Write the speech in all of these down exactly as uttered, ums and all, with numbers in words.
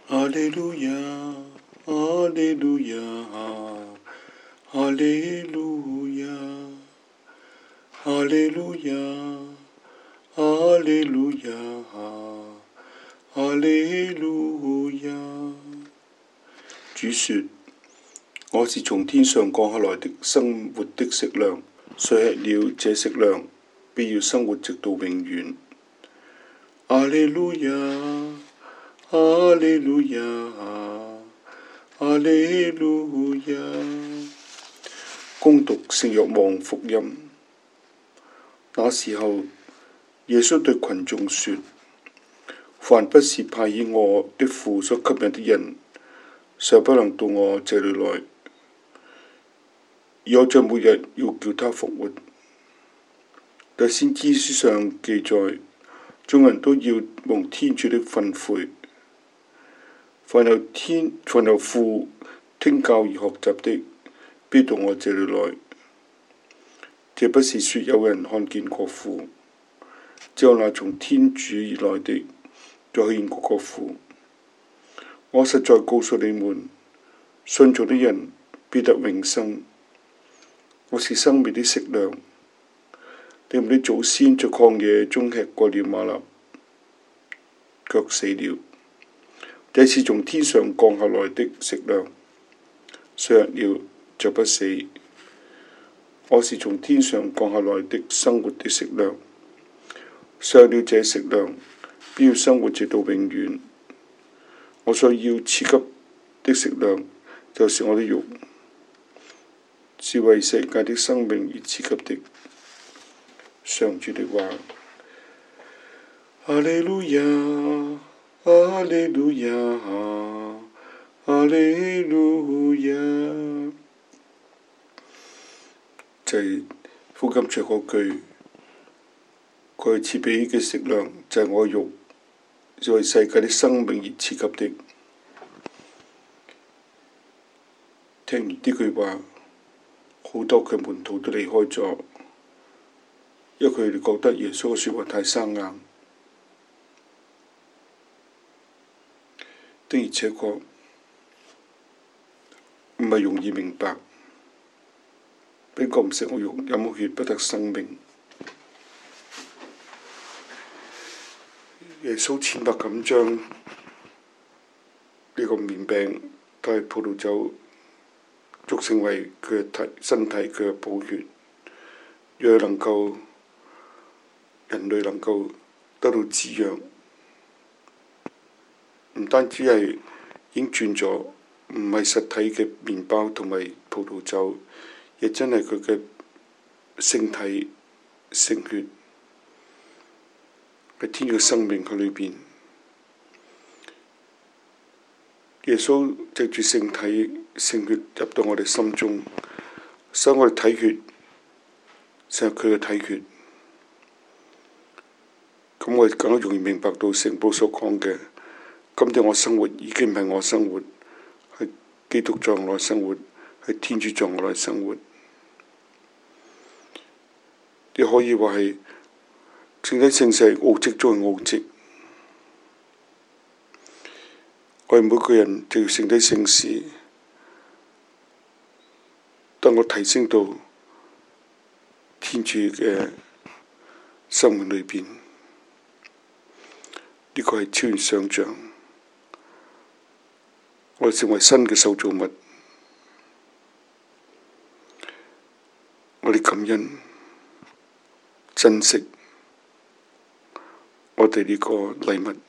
哈利路亞，哈利路亞，哈利路亞，哈利路亞，哈利路亞，哈利路亞。主說：我是從天上降下來的生活的食糧，誰吃了這食糧，必要生活直到永遠。哈利路亞，哈利路亞，哈利路亞。恭讀聖若望福音。那時候，耶穌對群眾說：凡不是派遣我的父所吸引的人，實不能到我這裏來。而我在末日要叫他復活。但先知書上記載，眾人都要蒙天主的訓誨，凡由天凡由父聽教而學習的，必到我這裏來。這不是說有人看見過父，只有那從天主而來的，才看見過父。我實在告訴你們，信從的人必得永生。我是生命的食糧。你們的祖先在曠野中吃過了嗎哪，卻死了。這是從天上降下來的食糧，誰吃了就不死。我是從天上降下來的生活的食糧，誰吃了這食糧，必要生活直到永遠。我所要賜給的食糧，就是我的肉，是為世界的生命而賜給的。上主的話。哈利路亞，哈利路亞，哈利路亞。就係福音最後句，佢賜俾嘅食糧就係我嘅肉，是為世界的生命而賜給的。聽完呢句話，好多佢門徒都離開咗，因為佢哋覺得耶穌嘅説話太生硬。的而且確唔係容易明白，邊個唔食我肉飲我血不得生命？耶穌淺白咁將呢個麵餅同埋葡萄酒築成為佢嘅體身體，佢嘅寶血，讓能夠人類能夠得到滋養。唔單止係已經轉咗，唔係實體嘅麵包同埋葡萄酒，亦真係佢嘅聖體聖血，係天主嘅生命喺裏邊。耶穌藉住聖體聖血入到我哋心中，使我哋體血成佢嘅體血。咁我哋更加容易明白到聖保所講嘅。今天我生活已經唔係我生活，係基督在我內生活，係天主在我內生活。你可以話係聖體聖事奧蹟中嘅奧蹟。我哋每個人就要聖體聖事，當我提升到天主嘅生命裏邊，呢個係超越想像。我哋成為新嘅受造物，我哋感恩、珍惜我哋呢個禮物，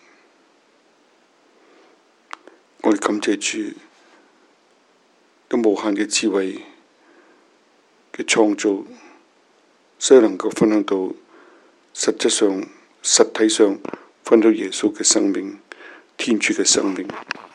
我哋感謝主，有無限嘅智慧嘅創造，所以能夠分享到實質上、實體上分享到耶穌嘅生命、天主嘅生命。